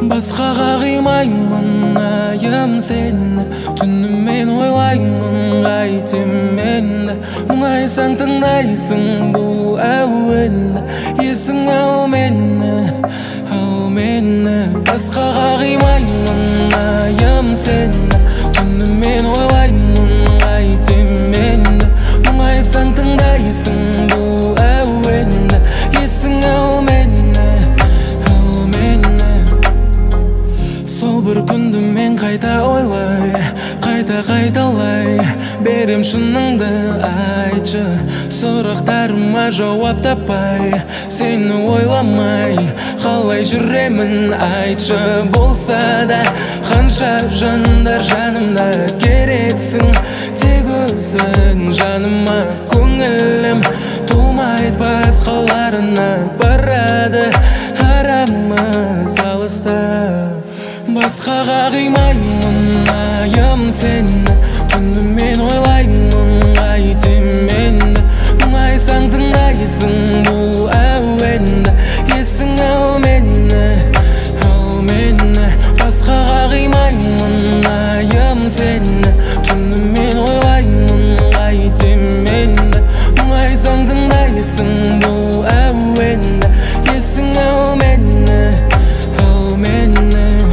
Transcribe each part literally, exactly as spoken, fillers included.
Басқаға қимаймын айым сені, түнімен ойлаймын қайтем енді. Мұңайсаң тыңдайсың бұл әуенді, есің ал мені, ал мені. Басқаға қимаймын айым сені, түнімен ойлаймын қайтем енді. Мұңайсаң тыңдайсың бұл әуенді, есің ал мені, ал мені. Сол бір күнді мен қайта ойлай, қайта қайталай берем шыныңды айтшы. Сұрақтарыма жауап таппай, сені ойламай қалай жүремін айтшы. Болса да қанша жандар жанымда керексің, тек өзің жаныма көңілім толмайды. Басқаларына барады арамыз алыстап. Басқаға қимаймын айым сені, түнімен ойлаймын қайтем енді. Мұңайсаң тыңдайсың бұл әуенді, есің ал мені, ал мені. Басқаға қимаймын айым сені, түнімен ойлаймын қайтем енді. Мұңайсаң тыңдайсың бұл әуенді, есің ал мені, ал мені.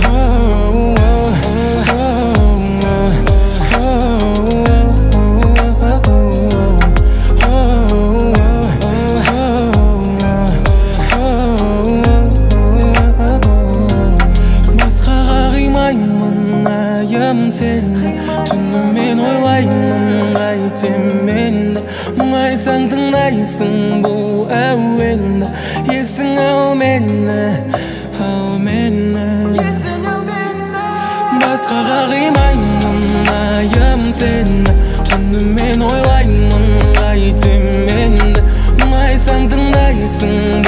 Сені түнімен ойлаймын қайтем енді. Мұңайсаң тыңдайсың бұл әуенді, есің ал мені, ал мені. Басқаға қимаймын айым сені, түнімен ойлаймын қайтем енді. Мұңайсаң тыңдайсың